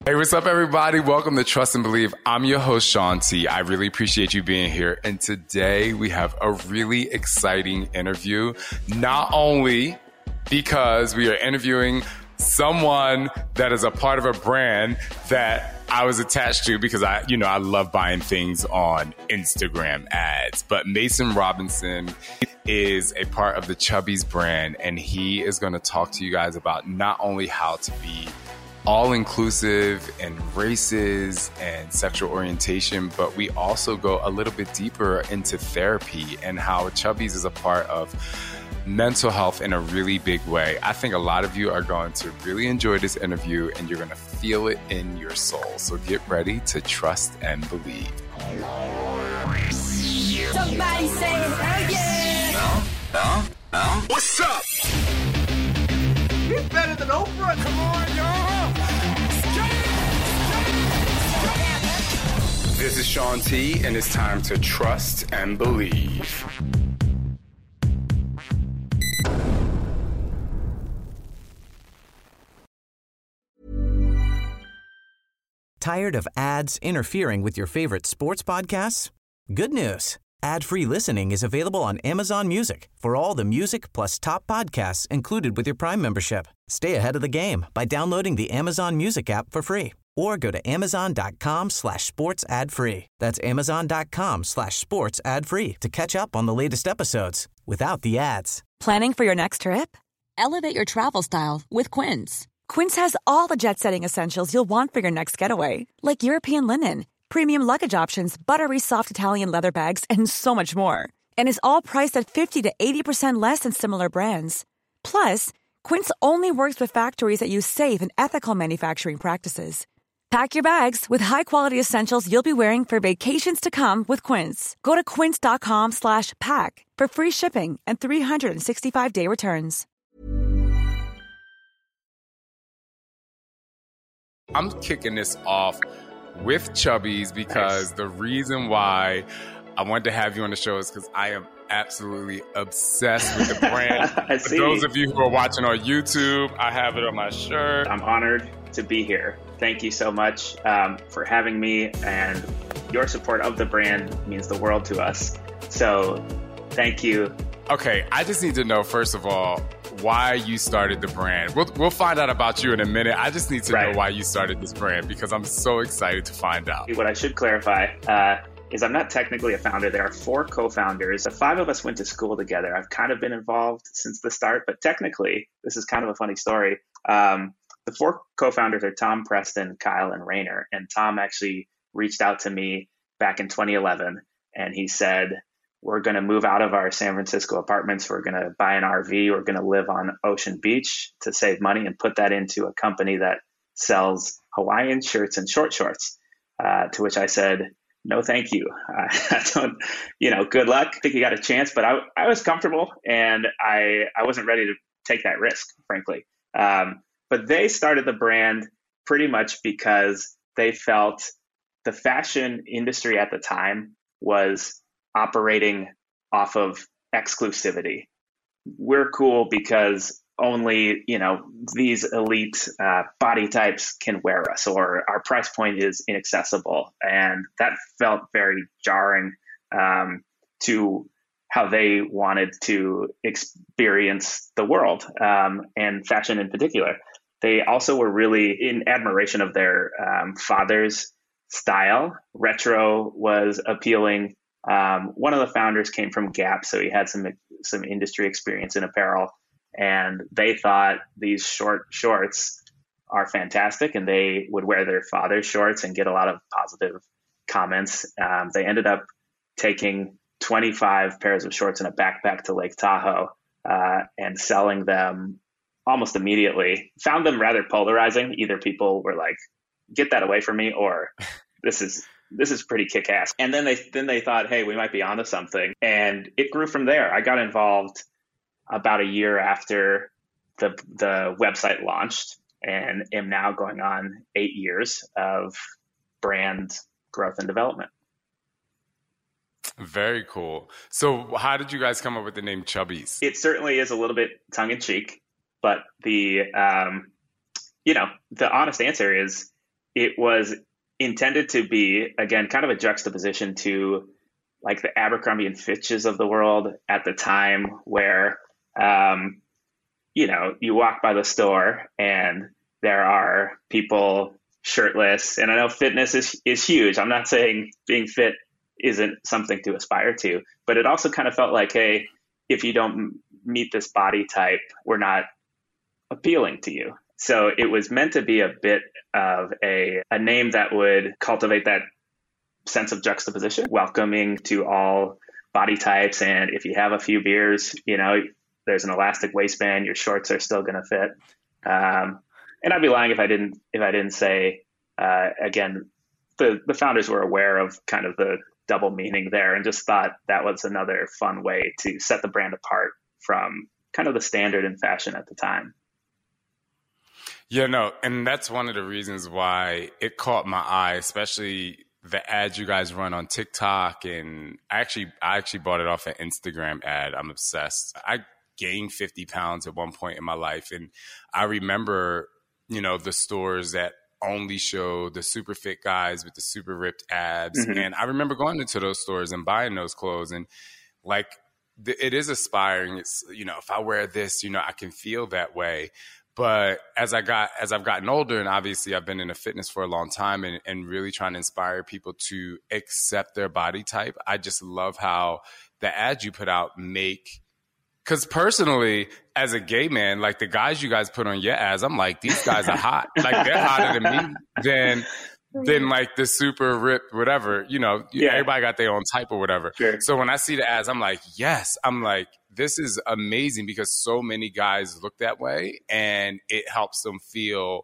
Hey, what's up, everybody? Welcome to Trust and Believe. I'm your host, Sean T. I really appreciate you being here. And today we have a really exciting interview, not only because we are interviewing someone that is a part of a brand that I was attached to because I love buying things on Instagram ads. But Mason Robinson is a part of the Chubbies brand, and he is going to talk to you guys about not only how to be all-inclusive in races and sexual orientation, but we also go a little bit deeper into therapy and how Chubbies is a part of mental health in a really big way. I think a lot of you are going to really enjoy this interview and you're going to feel it in your soul. So get ready to trust and believe. Somebody say hell yeah! What's up? He's better than Oprah. Come on, y'all. This is Sean T, and it's time to trust and believe. Tired of ads interfering with your favorite sports podcasts? Good news. Ad-free listening is available on Amazon Music for all the music plus top podcasts included with your Prime membership. Stay ahead of the game by downloading the Amazon Music app for free or go to amazon.com/sports ad free. That's amazon.com/sports ad free to catch up on the latest episodes without the ads. Planning for your next trip? Elevate your travel style with Quince. Quince has all the jet-setting essentials you'll want for your next getaway, like European linen, premium luggage options, buttery soft Italian leather bags, and so much more. And is all priced at 50 to 80% less than similar brands. Plus, Quince only works with factories that use safe and ethical manufacturing practices. Pack your bags with high-quality essentials you'll be wearing for vacations to come with Quince. Go to quince.com/pack for free shipping and 365-day returns. I'm kicking this off with Chubbies because the reason why I wanted to have you on the show is because I am absolutely obsessed with the brand. For those of you who are watching on YouTube, I have it on my shirt. I'm honored to be here. Thank you so much for having me, and your support of the brand means the world to us. So thank you. Okay, I just need to know, first of all, why you started the brand. We'll find out about you in a minute. I just need to know why you started this brand because I'm so excited to find out. What I should clarify is I'm not technically a founder. There are 4 co-founders. The 5 of us went to school together. I've kind of been involved since the start, but technically, this is kind of a funny story. The 4 co-founders are Tom, Preston, Kyle, and Rainer. And Tom actually reached out to me back in 2011, and he said, we're going to move out of our San Francisco apartments. We're going to buy an RV. We're going to live on Ocean Beach to save money and put that into a company that sells Hawaiian shirts and short shorts. To which I said, no, thank you. I don't, good luck. I think you got a chance, but I was comfortable and I wasn't ready to take that risk, frankly. But they started the brand pretty much because they felt the fashion industry at the time was operating off of exclusivity. We're cool because only, these elite body types can wear us, or our price point is inaccessible. And that felt very jarring to how they wanted to experience the world and fashion in particular. They also were really in admiration of their father's style. Retro was appealing. One of the founders came from Gap, so he had some industry experience in apparel, and they thought these short shorts are fantastic, and they would wear their father's shorts and get a lot of positive comments. They ended up taking 25 pairs of shorts in a backpack to Lake Tahoe and selling them almost immediately. Found them rather polarizing. Either people were like, get that away from me, or this is pretty kick-ass. And then they thought, hey, we might be onto something. And it grew from there. I got involved about a year after the website launched, and am now going on 8 years of brand growth and development. Very cool. So how did you guys come up with the name Chubbies? It certainly is a little bit tongue-in-cheek, but the honest answer is it was intended to be, again, kind of a juxtaposition to like the Abercrombie and Fitches of the world at the time, where, you walk by the store and there are people shirtless. And I know fitness is huge. I'm not saying being fit isn't something to aspire to, but it also kind of felt like, hey, if you don't meet this body type, we're not appealing to you. So it was meant to be a bit of a name that would cultivate that sense of juxtaposition, welcoming to all body types. And if you have a few beers, there's an elastic waistband, your shorts are still going to fit. And I'd be lying if I didn't say, again, the founders were aware of kind of the double meaning there and just thought that was another fun way to set the brand apart from kind of the standard in fashion at the time. Yeah, no, and that's one of the reasons why it caught my eye, especially the ads you guys run on TikTok. And I actually bought it off an Instagram ad. I'm obsessed. I gained 50 pounds at one point in my life. And I remember, the stores that only show the super fit guys with the super ripped abs. Mm-hmm. And I remember going into those stores and buying those clothes. And like, it is aspiring. It's, if I wear this, I can feel that way. But as I've gotten older, and obviously I've been in fitness for a long time and really trying to inspire people to accept their body type, I just love how the ads you put out because personally, as a gay man, like the guys you guys put on your ads, I'm like, these guys are hot. Like they're hotter than me than like the super ripped, whatever, everybody got their own type or whatever. Sure. So when I see the ads, I'm like, yes, this is amazing because so many guys look that way and it helps them feel,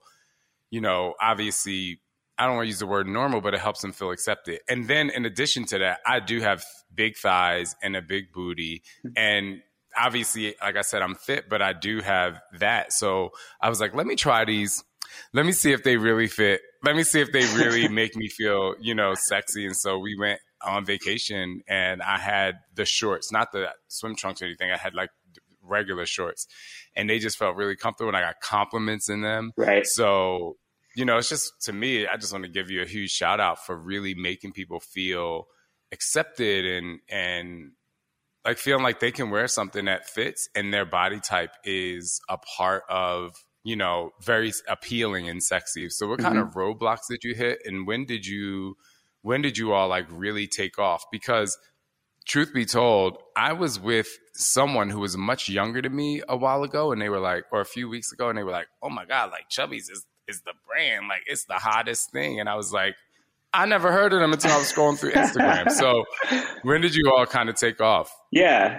obviously, I don't want to use the word normal, but it helps them feel accepted. And then in addition to that, I do have big thighs and a big booty. And obviously, like I said, I'm fit, but I do have that. So I was like, let me try these. Let me see if they really fit. Let me see if they really make me feel, sexy. And so we went on vacation and I had the shorts, not the swim trunks or anything. I had like regular shorts and they just felt really comfortable and I got compliments in them. Right. So, it's just, to me, I just want to give you a huge shout out for really making people feel accepted and like feeling like they can wear something that fits and their body type is a part of, very appealing and sexy. So what kind of roadblocks did you hit and when did you all like really take off? Because truth be told, I was with someone who was much younger than me a while ago and they were like, or a few weeks ago, and they were like, oh my God, like Chubbies is the brand. Like it's the hottest thing. And I was like, I never heard of them until I was scrolling through Instagram. So when did you all kind of take off? Yeah,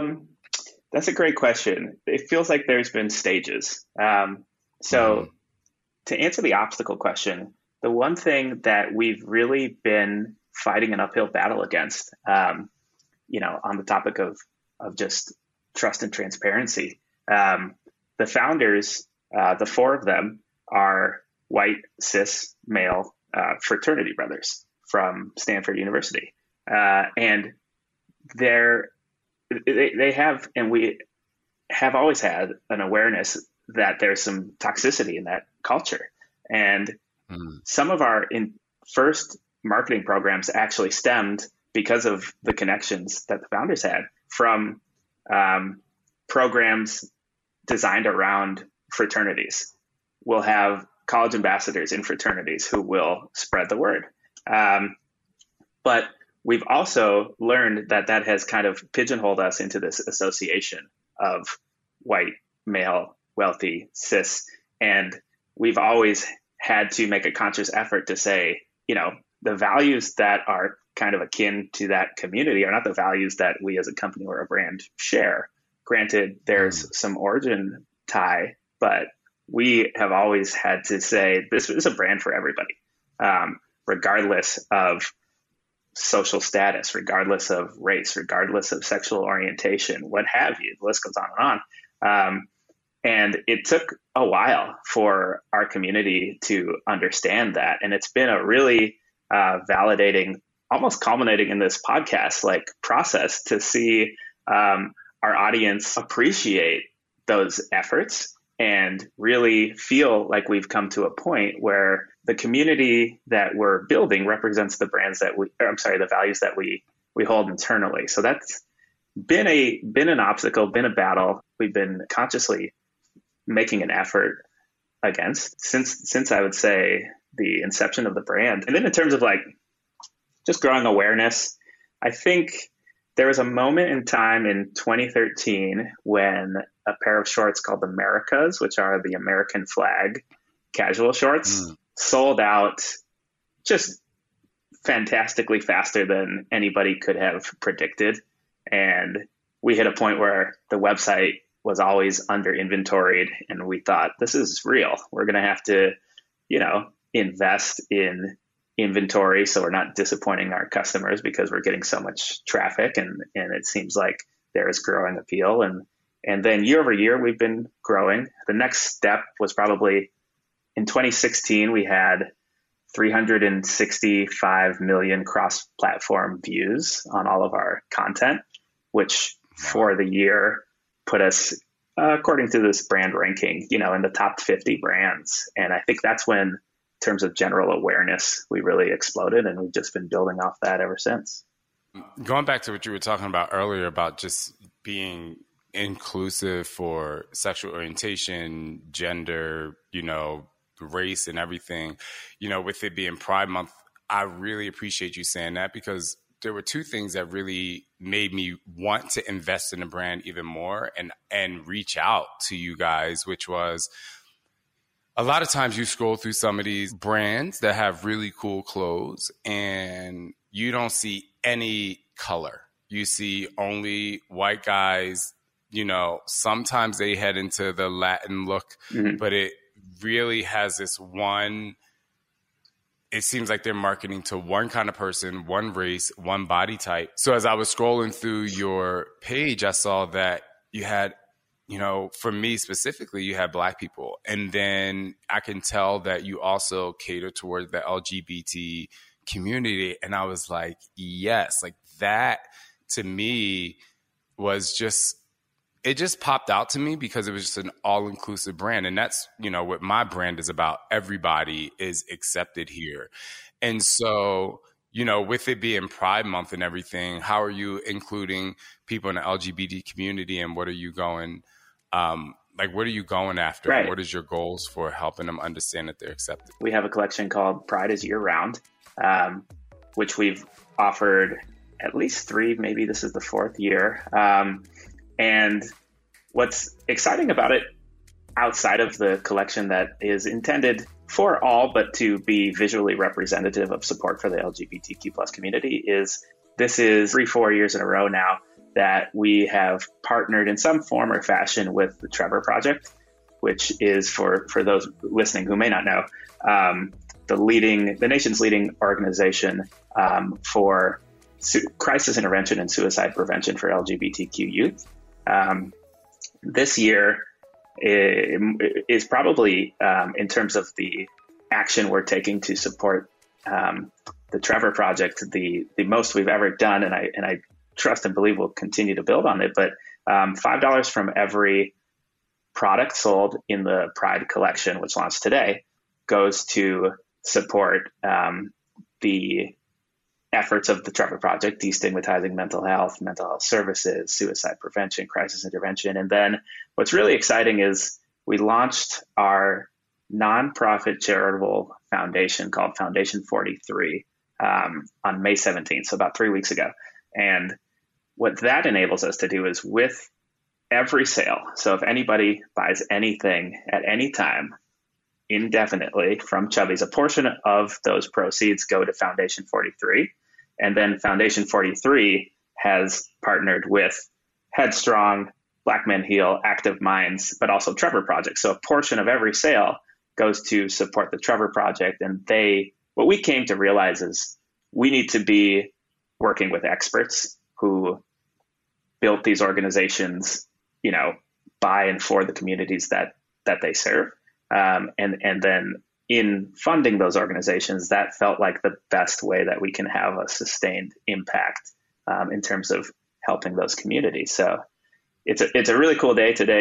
that's a great question. It feels like there's been stages. To answer the obstacle question, the one thing that we've really been fighting an uphill battle against, on the topic of just trust and transparency, the founders, the four of them are white, cis, male fraternity brothers from Stanford University. And they have, and we have always had an awareness that there's some toxicity in that culture. And some of our first marketing programs actually stemmed because of the connections that the founders had from programs designed around fraternities. We'll have college ambassadors in fraternities who will spread the word. But we've also learned that has kind of pigeonholed us into this association of white, male, wealthy, cis. And we've always had to make a conscious effort to say, the values that are kind of akin to that community are not the values that we as a company or a brand share. Granted, there's some origin tie, but we have always had to say this is a brand for everybody, regardless of social status, regardless of race, regardless of sexual orientation, what have you. The list goes on and on. And it took a while for our community to understand that. And it's been a really validating, almost culminating in this podcast like process to see our audience appreciate those efforts and really feel like we've come to a point where the community that we're building represents the the values that we hold internally. So that's been an obstacle, been a battle we've been consciously making an effort against since I would say the inception of the brand. And then in terms of like just growing awareness, I think there was a moment in time in 2013 when a pair of shorts called the Americas, which are the American flag casual shorts, sold out just fantastically faster than anybody could have predicted. And we hit a point where the website was always under inventoried, and we thought, this is real. We're going to have to, invest in inventory so we're not disappointing our customers because we're getting so much traffic, and it seems like there is growing appeal. And then year over year, we've been growing. The next step was probably in 2016, we had 365 million cross-platform views on all of our content, which for the year put us, according to this brand ranking, in the top 50 brands. And I think that's when, in terms of general awareness, we really exploded, and we've just been building off that ever since. Going back to what you were talking about earlier about just being inclusive for sexual orientation, gender, race and everything, with it being Pride Month, I really appreciate you saying that, because there were two things that really made me want to invest in the brand even more and reach out to you guys, which was a lot of times you scroll through some of these brands that have really cool clothes and you don't see any color. You see only white guys, sometimes they head into the Latin look, but it really has this one, it seems like they're marketing to one kind of person, one race, one body type. So as I was scrolling through your page, I saw that you had, for me specifically, you had Black people. And then I can tell that you also cater toward the LGBT community. And I was like, yes, like that to me was just, it just popped out to me because it was just an all-inclusive brand. And that's, what my brand is about. Everybody is accepted here. And so, with it being Pride Month and everything, how are you including people in the LGBT community, and what are you going, what are you going after? Right. What is your goals for helping them understand that they're accepted? We have a collection called Pride is Year Round, which we've offered at least 3, maybe this is the 4th year. And what's exciting about it, outside of the collection that is intended for all, but to be visually representative of support for the LGBTQ plus community, is this is 3-4 years in a row now that we have partnered in some form or fashion with the Trevor Project, which is, for those listening who may not know, the nation's leading organization for crisis intervention and suicide prevention for LGBTQ youth. This year is probably, in terms of the action we're taking to support the Trevor Project, the most we've ever done, and I trust and believe we'll continue to build on it. But $5 from every product sold in the Pride collection, which launched today, goes to support the efforts of the Trevor Project, destigmatizing mental health services, suicide prevention, crisis intervention. And then what's really exciting is we launched our nonprofit charitable foundation called Foundation 43 on May 17th, so about 3 weeks ago. And what that enables us to do is, with every sale, so if anybody buys anything at any time, indefinitely from Chubbies, a portion of those proceeds go to Foundation 43. And then Foundation 43 has partnered with Headstrong, Black Men Heal, Active Minds, but also Trevor Project. So a portion of every sale goes to support the Trevor Project. And what we came to realize is we need to be working with experts who built these organizations, by and for the communities that they serve. And then in funding those organizations, that felt like the best way that we can have a sustained impact in terms of helping those communities. So it's a really cool day today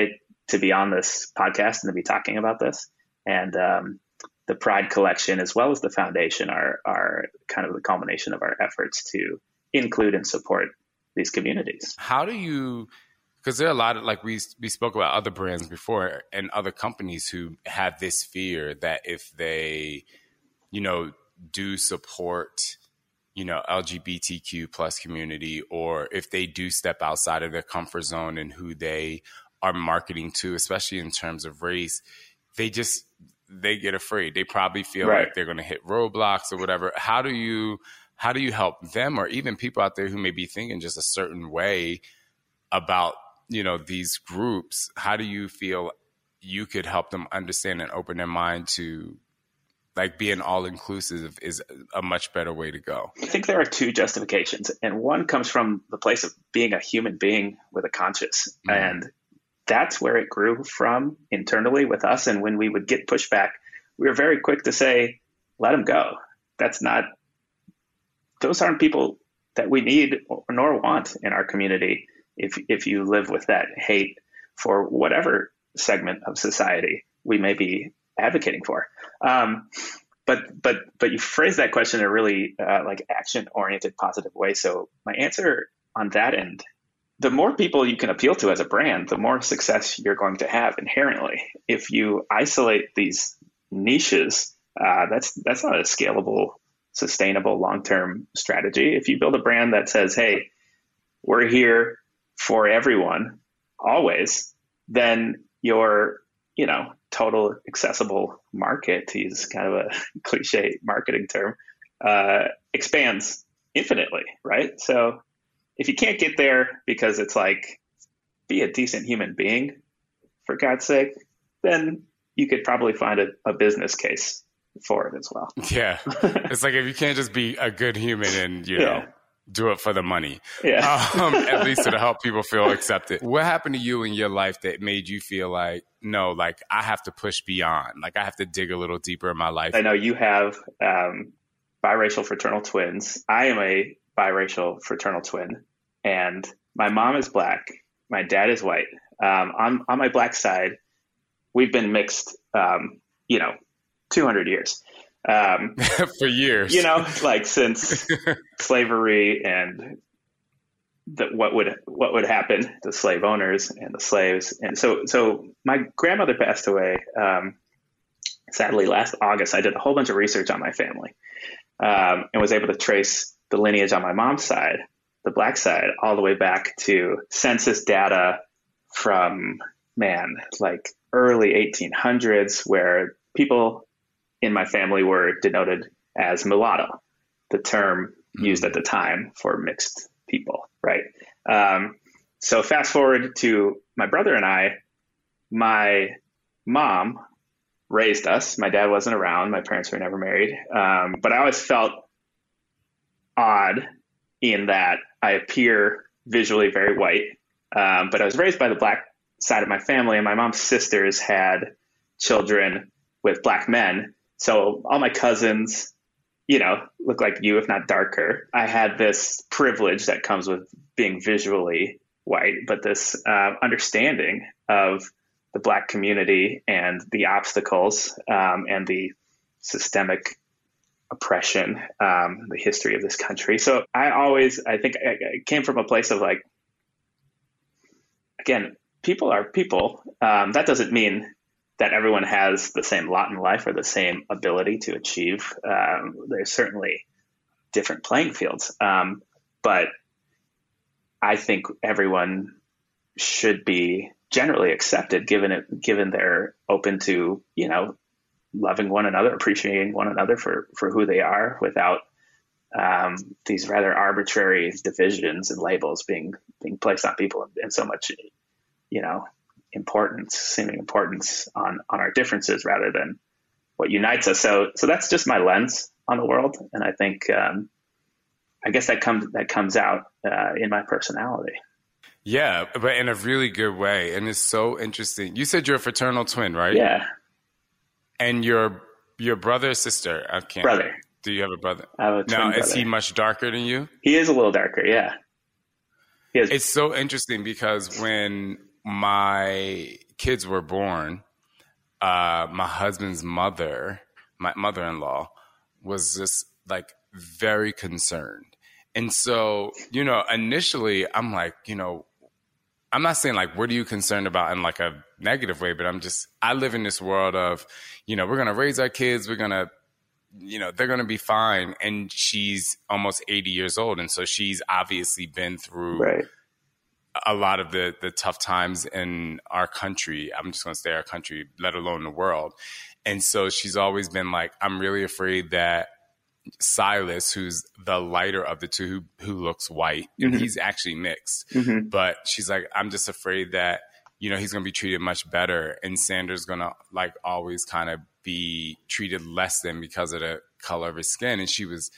to be on this podcast and to be talking about this. And the Pride Collection, as well as the foundation, are kind of the culmination of our efforts to include and support these communities. How do you, because there are a lot of, like we spoke about other brands before and other companies who have this fear that if they, do support, LGBTQ plus community, or if they do step outside of their comfort zone and who they are marketing to, especially in terms of race, they get afraid. They probably feel like they're going to hit roadblocks or whatever. How do you help them, or even people out there who may be thinking just a certain way about, these groups? How do you feel you could help them understand and open their mind to, like, being all-inclusive is a much better way to go? I think there are two justifications, and one comes from the place of being a human being with a conscience. Mm-hmm. And that's where it grew from internally with us. And when we would get pushback, we were very quick to say, let them go. Those aren't people that we need nor want in our community. If you live with that hate for whatever segment of society we may be advocating for. But you phrase that question in a really like action-oriented, positive way. So my answer on that end, the more people you can appeal to as a brand, the more success you're going to have inherently. If you isolate these niches, that's not a scalable, sustainable, long-term strategy. If you build a brand that says, hey, we're here for everyone, always, then your, total accessible market, to use kind of a cliche marketing term, expands infinitely, right? So if you can't get there because it's like, be a decent human being, for God's sake, then you could probably find a business case for it as well. Yeah. It's like if you can't just be a good human and, do it for the money. Yeah. At least to help people feel accepted. What happened to you in your life that made you feel like, no, like I have to push beyond, like I have to dig a little deeper in my life? I know you have biracial fraternal twins. I am a biracial fraternal twin, and my mom is Black. My dad is white. On my Black side, we've been mixed, 200 years. For years, like since slavery and what would happen to slave owners and the slaves. And so my grandmother passed away, sadly last August. I did a whole bunch of research on my family, and was able to trace the lineage on my mom's side, the Black side, all the way back to census data from, like early 1800s, where people in my family were denoted as mulatto, the term used at the time for mixed people, right? So fast forward to my brother and I. My mom raised us. My dad wasn't around. My parents were never married. But I always felt odd in that I appear visually very white. But I was raised by the Black side of my family, and my mom's sisters had children with Black men. So all my cousins, look like you, if not darker. I had this privilege that comes with being visually white, but this understanding of the Black community and the obstacles and the systemic oppression, the history of this country. So I think I came from a place of like, again, people are people. That doesn't mean that everyone has the same lot in life or the same ability to achieve. There's certainly different playing fields. But I think everyone should be generally accepted, given they're open to, loving one another, appreciating one another for who they are, without these rather arbitrary divisions and labels being placed on people, and so much, seeming importance on our differences rather than what unites us. So that's just my lens on the world. And I think, I guess that comes out in my personality. Yeah, but in a really good way. And it's so interesting. You said you're a fraternal twin, right? Yeah. And your brother or sister? Brother. Do you have a brother? I have a twin brother. Is he much darker than you? He is a little darker, yeah. It's so interesting because when my kids were born, my husband's mother, my mother-in-law, was just like very concerned. And so, you know, initially I'm like, you know, I'm not saying like, what are you concerned about in like a negative way, but I live in this world of, you know, we're going to raise our kids. We're going to, you know, they're going to be fine. And she's almost 80 years old. And so she's obviously been through a lot of the tough times in our country. I'm just going to say our country, let alone the world. And so she's always been like, I'm really afraid that Silas, who's the lighter of the two, who looks white, and he's actually mixed, but she's like, I'm just afraid that, you know, he's going to be treated much better, and Sanders going to like always kind of be treated less than because of the color of his skin. And she was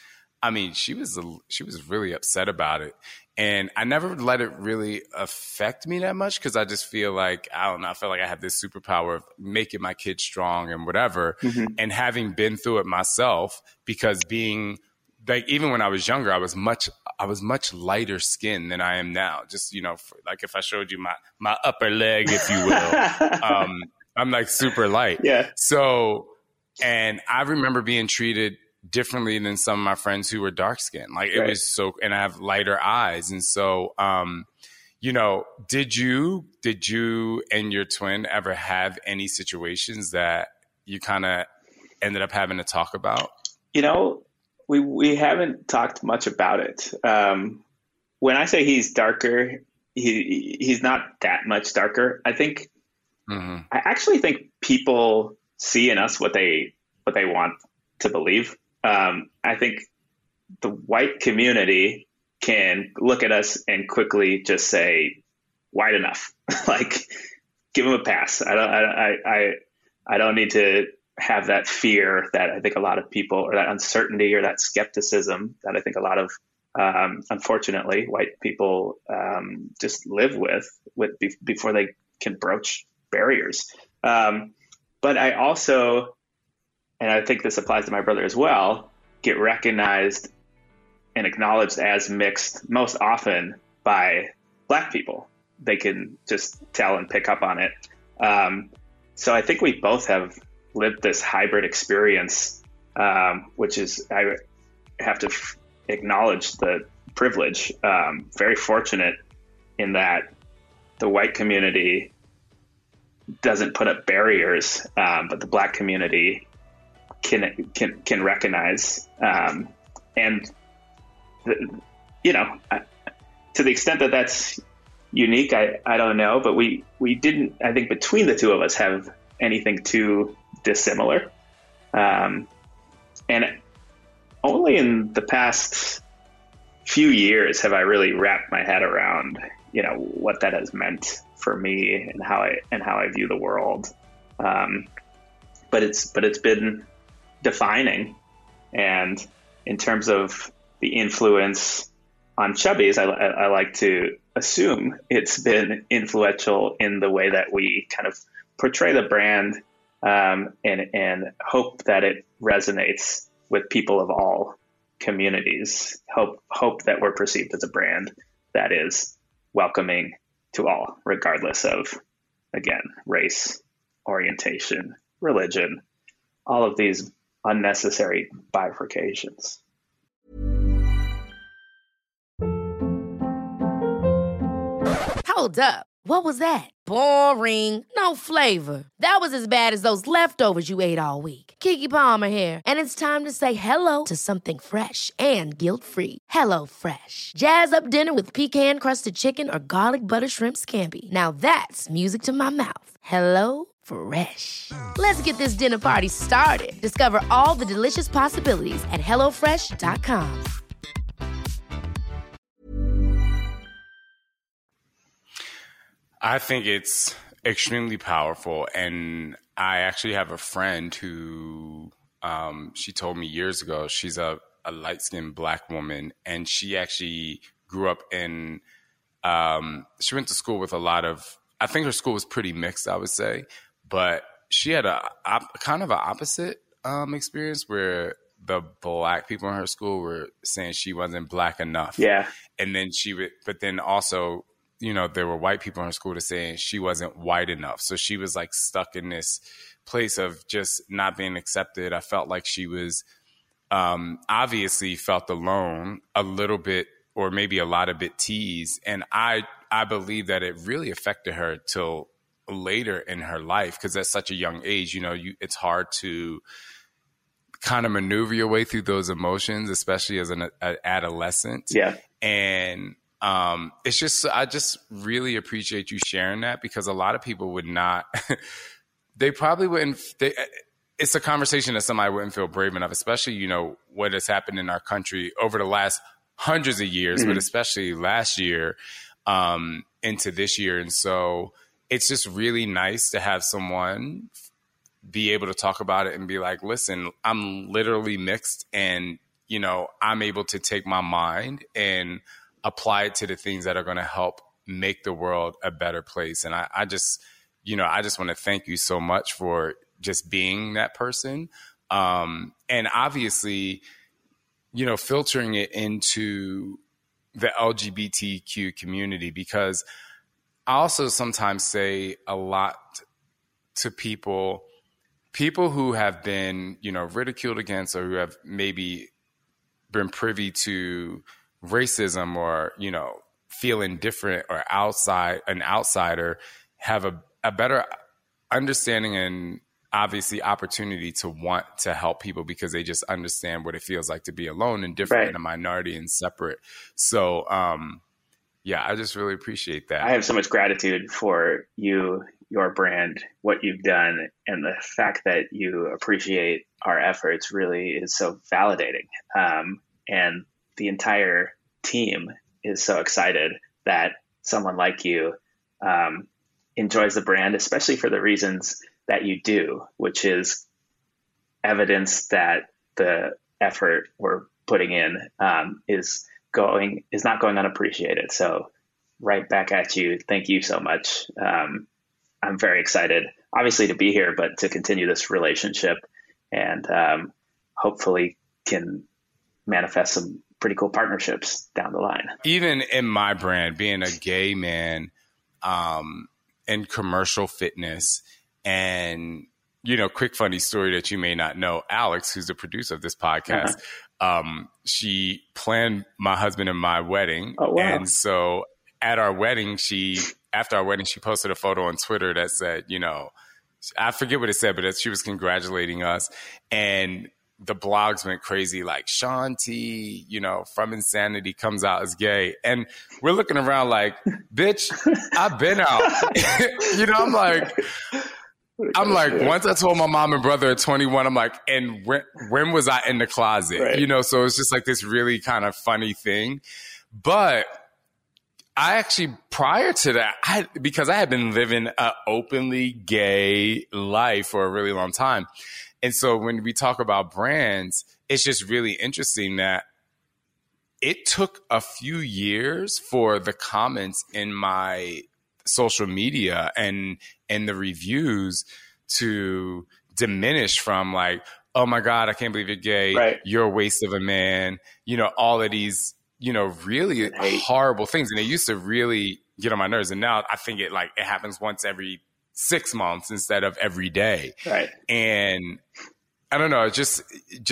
really upset about it. And I never let it really affect me that much because I just feel like, I don't know, I feel like I have this superpower of making my kids strong and whatever. And having been through it myself, because being like, even when I was younger, I was much lighter skinned than I am now. Just, you know, like if I showed you my upper leg, if you will, I'm like super light. Yeah. So, and I remember being treated differently than some of my friends who were dark skinned. Like it was so, and I have lighter eyes. And so, you know, did you and your twin ever have any situations that you kind of ended up having to talk about? You know, we haven't talked much about it. When I say he's darker, he's not that much darker. I think, I actually think people see in us what they want to believe. I think the white community can look at us and quickly just say, white enough, like give them a pass. I don't need to have that fear that I think a lot of people, or that uncertainty or that skepticism that I think a lot of, unfortunately, white people just live with before they can broach barriers. But I also, and I think this applies to my brother as well, get recognized and acknowledged as mixed most often by Black people. They can just tell and pick up on it. So I think we both have lived this hybrid experience, which is, I have to acknowledge the privilege. Very fortunate in that the white community doesn't put up barriers, but the Black community can recognize, and you know, to the extent that that's unique, I don't know, but we didn't, I think between the two of us, have anything too dissimilar, and only in the past few years have I really wrapped my head around, you know, what that has meant for me and how I view the world. But it's been defining, and in terms of the influence on Chubbies, I like to assume it's been influential in the way that we kind of portray the brand, and hope that it resonates with people of all communities. Hope that we're perceived as a brand that is welcoming to all, regardless of, again, race, orientation, religion, all of these unnecessary bifurcations. Hold up. What was that? Boring. No flavor. That was as bad as those leftovers you ate all week. Keke Palmer here. And it's time to say hello to something fresh and guilt-free. HelloFresh. Jazz up dinner with pecan-crusted chicken or garlic butter shrimp scampi. Now that's music to my mouth. HelloFresh. Let's get this dinner party started. Discover all the delicious possibilities at HelloFresh.com. I think it's extremely powerful. And I actually have a friend who, she told me years ago, she's a light-skinned Black woman, and she actually grew up in, she went to school with a lot of, I think her school was pretty mixed, I would say, but she had a kind of an opposite experience where the Black people in her school were saying she wasn't Black enough. Yeah. And then but then also, there were white people in her school to saying she wasn't white enough. So she was like stuck in this place of just not being accepted. I felt like she was obviously felt alone a little bit, or maybe a lot of bit teased. And I believe that it really affected her till later in her life, because at such a young age, it's hard to kind of maneuver your way through those emotions, especially as an adolescent. Yeah. And it's just, I just really appreciate you sharing that, because a lot of people would not, they probably wouldn't, it's a conversation that somebody wouldn't feel brave enough, especially, what has happened in our country over the last hundreds of years, but especially last year into this year. And so it's just really nice to have someone be able to talk about it and be like, listen, I'm literally mixed, and, I'm able to take my mind and apply it to the things that are going to help make the world a better place. And I just want to thank you so much for just being that person. And obviously, filtering it into the LGBTQ community, because I also sometimes say a lot to people who have been, ridiculed against, or who have maybe been privy to racism, or, feeling different or an outsider, have a better understanding and obviously opportunity to want to help people, because they just understand what it feels like to be alone and different, and a minority and separate. So, I just really appreciate that. I have so much gratitude for you, your brand, what you've done, and the fact that you appreciate our efforts really is so validating. And the entire team is so excited that someone like you enjoys the brand, especially for the reasons that you do, which is evidence that the effort we're putting in is not going unappreciated. So right back at you. Thank you so much. I'm very excited, obviously, to be here, but to continue this relationship, and hopefully can manifest some pretty cool partnerships down the line. Even in my brand, being a gay man in commercial fitness, and, quick funny story that you may not know, Alex, who's the producer of this podcast, she planned my husband and my wedding. Oh, wow. And so at our wedding, after our wedding, she posted a photo on Twitter that said, I forget what it said, but she was congratulating us. And the blogs went crazy, like, Shaun T, from Insanity comes out as gay. And we're looking around like, bitch, I've been out. I'm like, once I told my mom and brother at 21, I'm like, and when was I in the closet? Right. So it's just like this really kind of funny thing. But I actually, prior to that, because I had been living an openly gay life for a really long time. And so when we talk about brands, it's just really interesting that it took a few years for the comments in my social media and the reviews to diminish from like, oh my God, I can't believe you're gay. Right. You're a waste of a man. All of these, really horrible things. And it used to really get on my nerves. And now I think it happens once every 6 months instead of every day. Right. And I don't know, just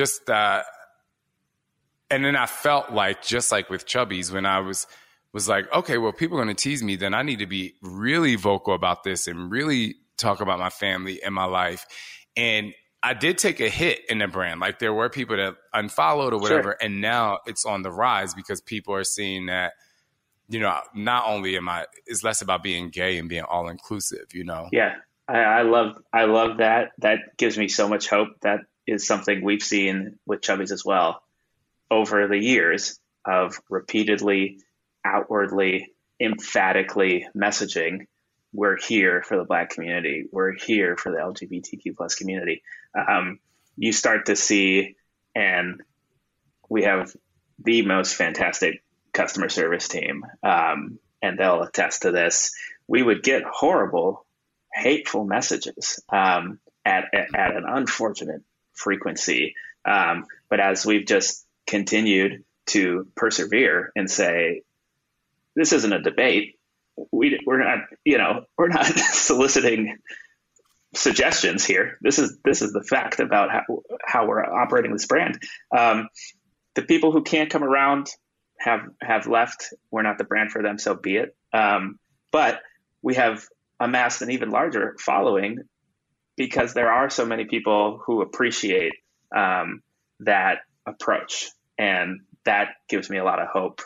and then I felt like, just like with Chubby's, when I was like, okay, well, people are going to tease me, then I need to be really vocal about this and really talk about my family and my life. And I did take a hit in the brand. Like, there were people that unfollowed or whatever. Sure. And now it's on the rise because people are seeing that, not only it's less about being gay and being all inclusive, Yeah. I love that. That gives me so much hope. That is something we've seen with Chubby's as well over the years of repeatedly, outwardly, emphatically messaging, we're here for the Black community. We're here for the LGBTQ plus community. You start to see, and we have the most fantastic customer service team, and they'll attest to this. We would get horrible, hateful messages at an unfortunate frequency. But as we've just continued to persevere and say, this isn't a debate, we're not soliciting suggestions here. This is the fact about how we're operating this brand. The people who can't come around have left. We're not the brand for them, so be it. But we have amassed an even larger following because there are so many people who appreciate that approach, and that gives me a lot of hope.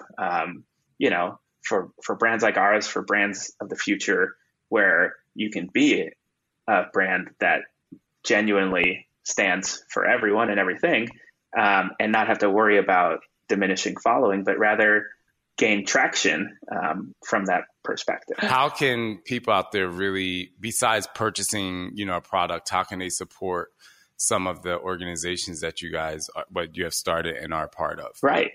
For brands like ours, for brands of the future, where you can be a brand that genuinely stands for everyone and everything, and not have to worry about diminishing following, but rather gain traction from that perspective. How can people out there really, besides purchasing, a product, how can they support some of the organizations that you guys, what you have started and are part of? Right.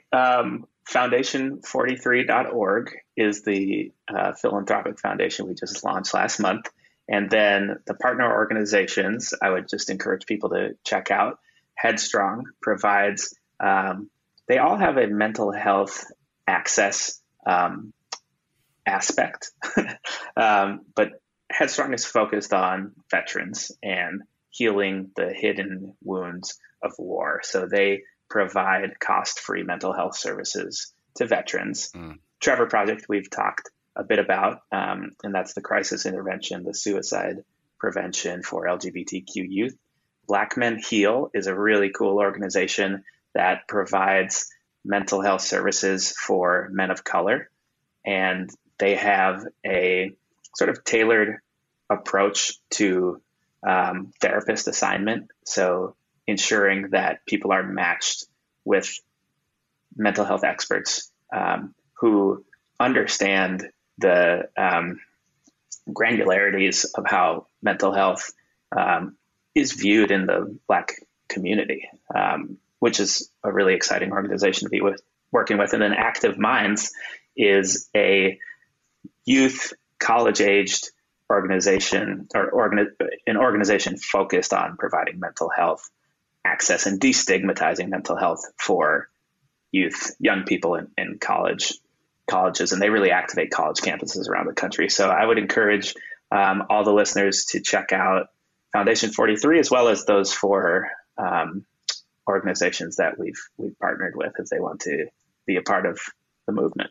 Foundation43.org is the philanthropic foundation we just launched last month. And then the partner organizations, I would just encourage people to check out. Headstrong provides, they all have a mental health access aspect, but Headstrong is focused on veterans and healing the hidden wounds of war. So they provide cost-free mental health services to veterans. Trevor Project, we've talked a bit about, and that's the crisis intervention, the suicide prevention for LGBTQ youth. Black Men Heal is a really cool organization that provides mental health services for men of color. And they have a sort of tailored approach to therapist assignment. So ensuring that people are matched with mental health experts who understand the granularities of how mental health is viewed in the Black community, which is a really exciting organization to be working with. And then Active Minds is a youth, college-aged organization, or an organization focused on providing mental health access and destigmatizing mental health for youth, young people in colleges, and they really activate college campuses around the country. So I would encourage all the listeners to check out Foundation 43, as well as those four organizations that we've partnered with, if they want to be a part of the movement.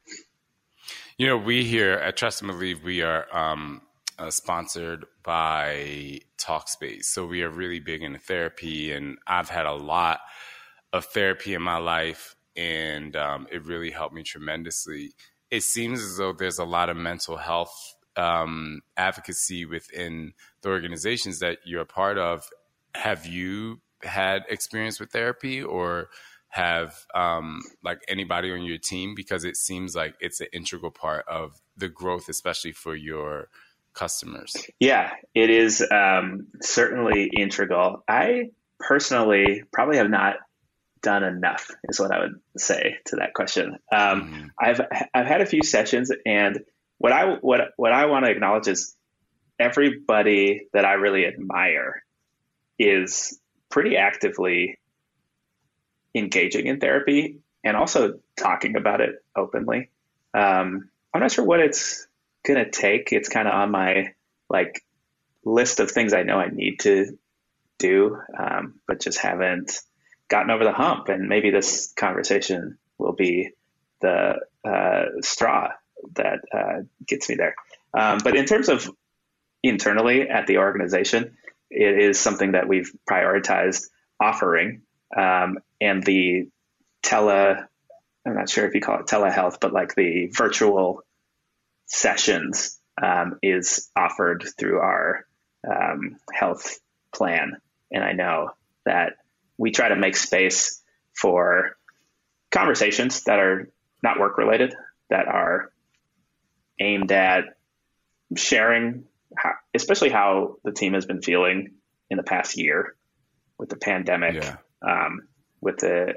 We here at Trust and Believe, we are sponsored by Talkspace. So we are really big into therapy, and I've had a lot of therapy in my life, and it really helped me tremendously. It seems as though there's a lot of mental health advocacy within the organizations that you're a part of. Have you had experience with therapy, or have anybody on your team? Because it seems like it's an integral part of the growth, especially for your customers. Yeah, it is certainly integral. I personally probably have not done enough, is what I would say to that question. I've had a few sessions, and what I want to acknowledge is everybody that I really admire is pretty actively engaging in therapy and also talking about it openly. I'm not sure what it's going to take. It's kind of on my list of things I know I need to do, but just haven't gotten over the hump. And maybe this conversation will be the straw that gets me there. But in terms of internally at the organization, it is something that we've prioritized offering. And the I'm not sure if you call it telehealth, but the virtual sessions is offered through our health plan. And I know that we try to make space for conversations that are not work related, that are aimed at sharing especially how the team has been feeling in the past year with the pandemic, with the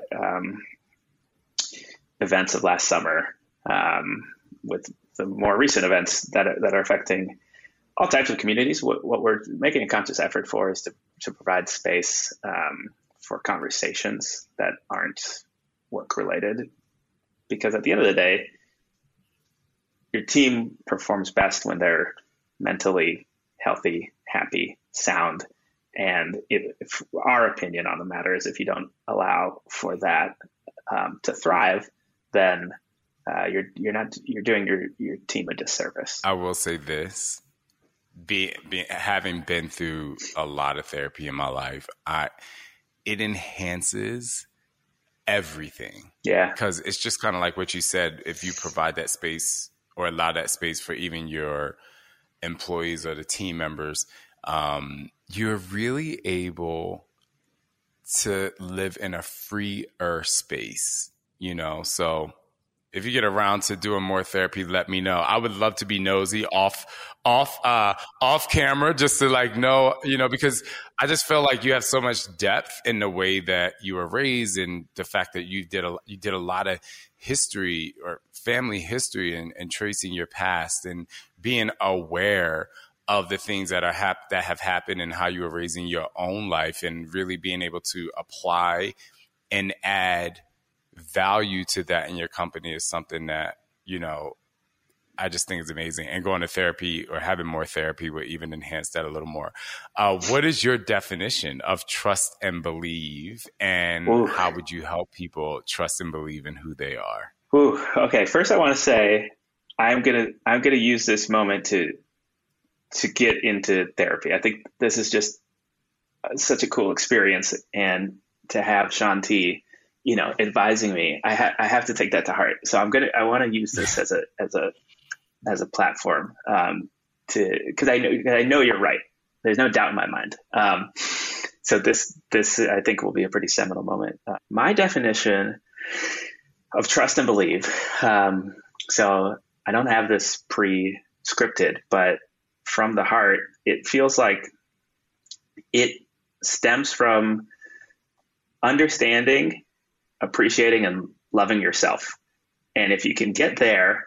events of last summer, with the more recent events that are affecting all types of communities. What we're making a conscious effort for is to provide space for conversations that aren't work related, because at the end of the day, your team performs best when they're mentally healthy, happy, sound. And if our opinion on the matter is if you don't allow for that to thrive, then you're doing your team a disservice. I will say this: having been through a lot of therapy in my life, it enhances everything. Yeah, because it's just kind of like what you said. If you provide that space or allow that space for even your employees or the team members, you're really able to live in a freer space, So if you get around to doing more therapy, let me know. I would love to be nosy off camera, just to know, because I just feel like you have so much depth in the way that you were raised, and the fact that you did a lot of history or family history and tracing your past and being aware of the things that have happened and how you were raising your own life, and really being able to apply and add value to that in your company is something that, I just think is amazing. And going to therapy or having more therapy would even enhance that a little more. What is your definition of trust and believe, and how would you help people trust and believe in who they are? Okay. First, I want to say I'm gonna use this moment to get into therapy. I think this is just such a cool experience, and to have Shaun T, advising me, I have to take that to heart. So I want to use this as a platform because I know you're right. There's no doubt in my mind. So this I think will be a pretty seminal moment. My definition of trust and believe. So I don't have this pre-scripted, but from the heart, it feels like it stems from understanding, appreciating, and loving yourself. And if you can get there,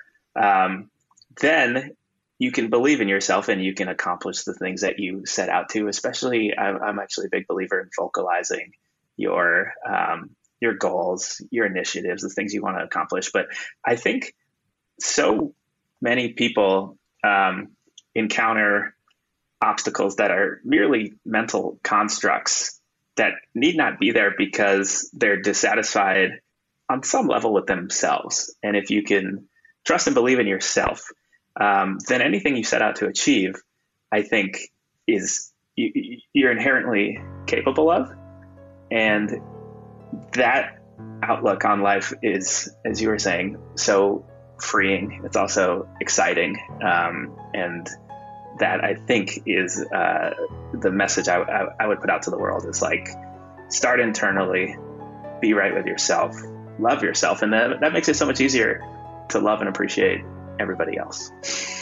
then you can believe in yourself and you can accomplish the things that you set out to. Especially, I'm actually a big believer in vocalizing your goals, your initiatives, the things you want to accomplish. But I think so many people encounter obstacles that are merely mental constructs that need not be there because they're dissatisfied on some level with themselves. And if you can trust and believe in yourself, then anything you set out to achieve, I think, is you're inherently capable of. And that outlook on life is, as you were saying, so freeing. It's also exciting. And that, I think, is the message I would put out to the world, is start internally, be right with yourself, love yourself. And that makes it so much easier to love and appreciate everybody else.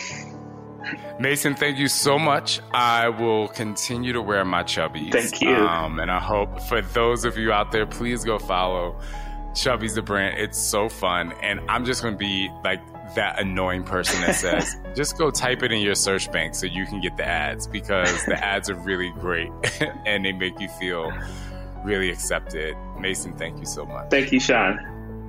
Mason, thank you so much. I will continue to wear my Chubbies. Thank you. And I hope for those of you out there, please go follow Chubbies the brand. It's so fun. And I'm just going to be that annoying person that says, just go type it in your search bank so you can get the ads, because the ads are really great and they make you feel really accepted. Mason, thank you so much. Thank you, Shaun.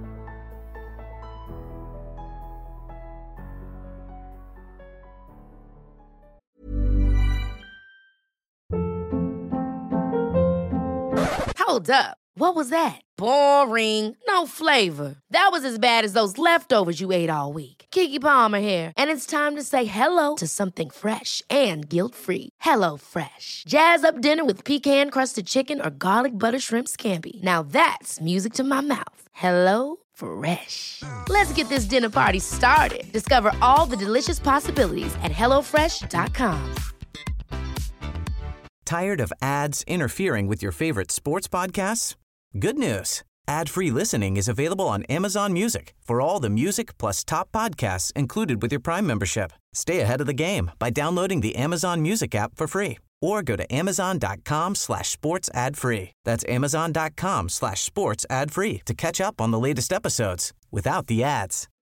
Hold up. What was that? Boring. No flavor. That was as bad as those leftovers you ate all week. Keke Palmer here. And it's time to say hello to something fresh and guilt-free. Hello Fresh. Jazz up dinner with pecan-crusted chicken or garlic butter shrimp scampi. Now that's music to my mouth. Hello Fresh. Let's get this dinner party started. Discover all the delicious possibilities at HelloFresh.com. Tired of ads interfering with your favorite sports podcasts? Good news. Ad-free listening is available on Amazon Music for all the music plus top podcasts included with your Prime membership. Stay ahead of the game by downloading the Amazon Music app for free, or go to amazon.com/sports ad free. That's amazon.com/sports ad free to catch up on the latest episodes without the ads.